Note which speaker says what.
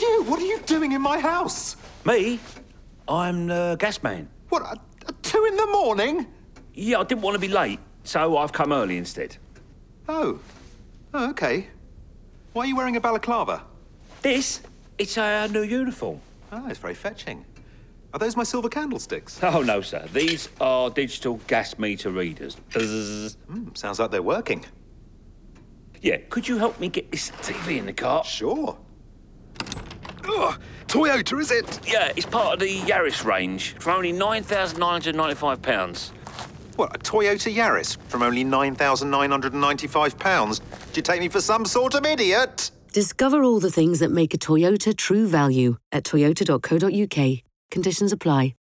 Speaker 1: you? What are you doing in my house?
Speaker 2: Me? I'm the gas man.
Speaker 1: What, at 2 in the morning?
Speaker 2: Yeah, I didn't want to be late, so I've come early instead.
Speaker 1: Oh, OK. Why are you wearing a balaclava?
Speaker 2: It's our new uniform.
Speaker 1: Oh, it's very fetching. Are those my silver candlesticks?
Speaker 2: Oh, no, sir. These are digital gas meter readers. Bzzz.
Speaker 1: Sounds like they're working.
Speaker 2: Yeah, could you help me get this TV in the car?
Speaker 1: Sure. Ugh, Toyota, is it?
Speaker 2: Yeah, it's part of the Yaris range for only £9,995.
Speaker 1: What, a Toyota Yaris from only £9,995? Do you take me for some sort of idiot?
Speaker 3: Discover all the things that make a Toyota true value at toyota.co.uk. Conditions apply.